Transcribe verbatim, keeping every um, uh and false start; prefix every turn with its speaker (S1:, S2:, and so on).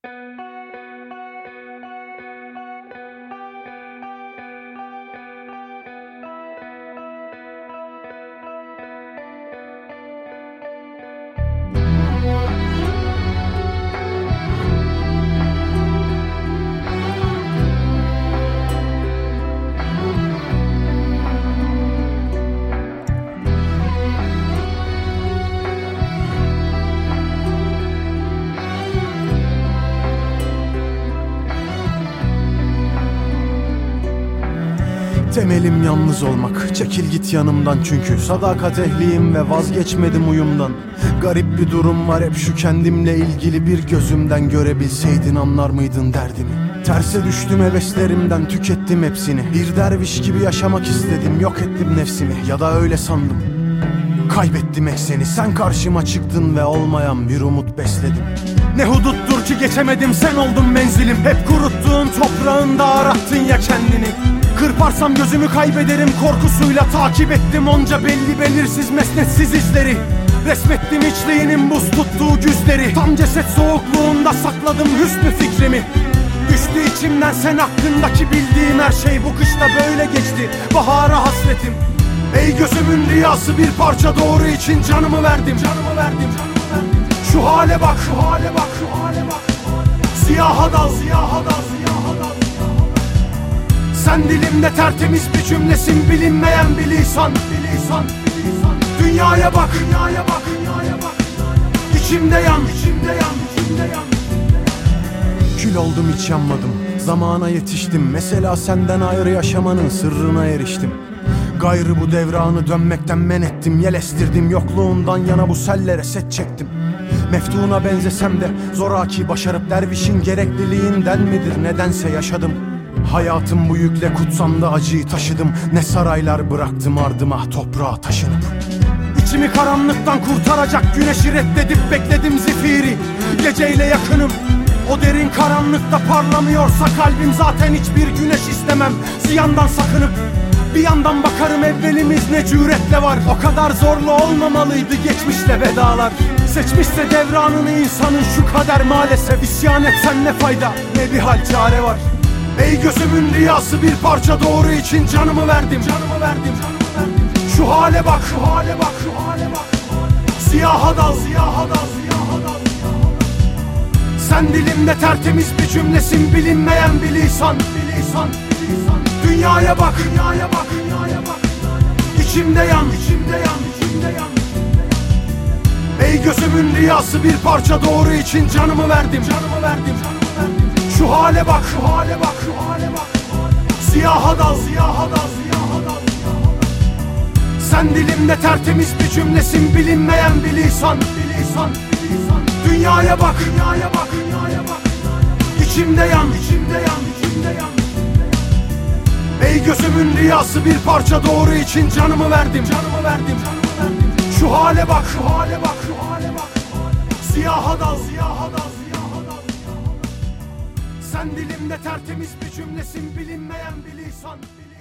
S1: Temelim yalnız olmak, çekil git yanımdan çünkü sadakat ehliyim ve vazgeçmedim uyumdan. Garip bir durum var hep şu kendimle ilgili, bir gözümden görebilseydin anlar mıydın derdimi? Terse düştüm heveslerimden, tükettim hepsini. Bir derviş gibi yaşamak istedim, yok ettim nefsimi, ya da öyle sandım. Kaybettim ekseni, sen karşıma çıktın ve olmayan bir umut besledim. Ne huduttur ki geçemedim, sen oldun menzilim. Hep kuruttuğun toprağında arattın ya kendini. Kırparsam gözümü kaybederim korkusuyla, takip ettim onca belli belirsiz mesnetsiz izleri. Resmettim içliğinin buz tuttuğu güzleri. Tam ceset soğukluğunda sakladım hüsnü fikrimi. Düştü içimden sen hakkındaki bildiğim her şey. Bu kışta böyle geçti bahara hasretim. Ey gözümün rüyası, bir parça doğru için canımı verdim. Canımı verdim. Şu hale bak, şu hale bak, şu hale bak. Siyaha dal, siyaha dal, siyaha dal. Sen dilimde tertemiz bir cümlesin, bilinmeyen bir lisan, bir lisan, bir lisan. Dünyaya bak, dünyaya bak, dünyaya bak. İçimde yan, içimde yan, içimde yan. Kül oldum hiç yanmadım, zamana yetiştim. Mesela senden ayrı yaşamanın sırrına eriştim. Gayrı bu devranı dönmekten men ettim. Yel estirdim yokluğundan yana, bu sellere set çektim. Meftuna benzesem de zoraki başarıp dervişin gerekliliğinden midir nedense yaşadım. Hayatım bu yükle kutsandı, acıyı taşıdım. Ne saraylar bıraktım ardıma toprağa taşınıp. İçimi karanlıktan kurtaracak güneşi reddedip bekledim zifiri. Geceyle yakınım, o derin karanlıkta parlamıyorsa kalbim, zaten hiçbir güneş istemem. Ziyandan sakınıp bir yandan bakarım, evvelimiz ne cüretle var. O kadar zorlu olmamalıydı geçmişle vedalar. Seçmişse devranını insanın şu kader maalesef. İsyan etsen ne fayda, ne bir hal çare var. Ey gözümün rüyası, bir parça doğru için canımı verdim. Canımı verdim. Şu hale bak, şu hale bak, şu hale bak. Siyaha dal, siyaha dal, siyaha dal. Sen dilimde tertemiz bir cümlesin, bilinmeyen bir lisan, bir lisan, bir lisan. Dünyaya bak, dünyaya bak, dünyaya bak. İçimde yan, içimde yan, içimde yan. Ey gözümün rüyası, bir parça doğru için canımı verdim. Canımı verdim. Şu hale bak, şu hale bak, şu hale bak. Siyaha dal, siyaha dal, siyaha dal. Sen dilimde tertemiz bir cümlesin, bilinmeyen bir lisan, bir lisan, bir lisan. Dünyaya bak, dünyaya bak, dünyaya bak. İçimde yan, içimde yan, içimde yan. Ey gözümün rüyası, bir parça doğru için canımı verdim. Canımı verdim. Şu hale bak, şu hale bak, şu hale bak. Siyaha dal, siyaha dal, siyaha dal. Sen dilimde tertemiz bir cümlesin, bilinmeyen bir lisan.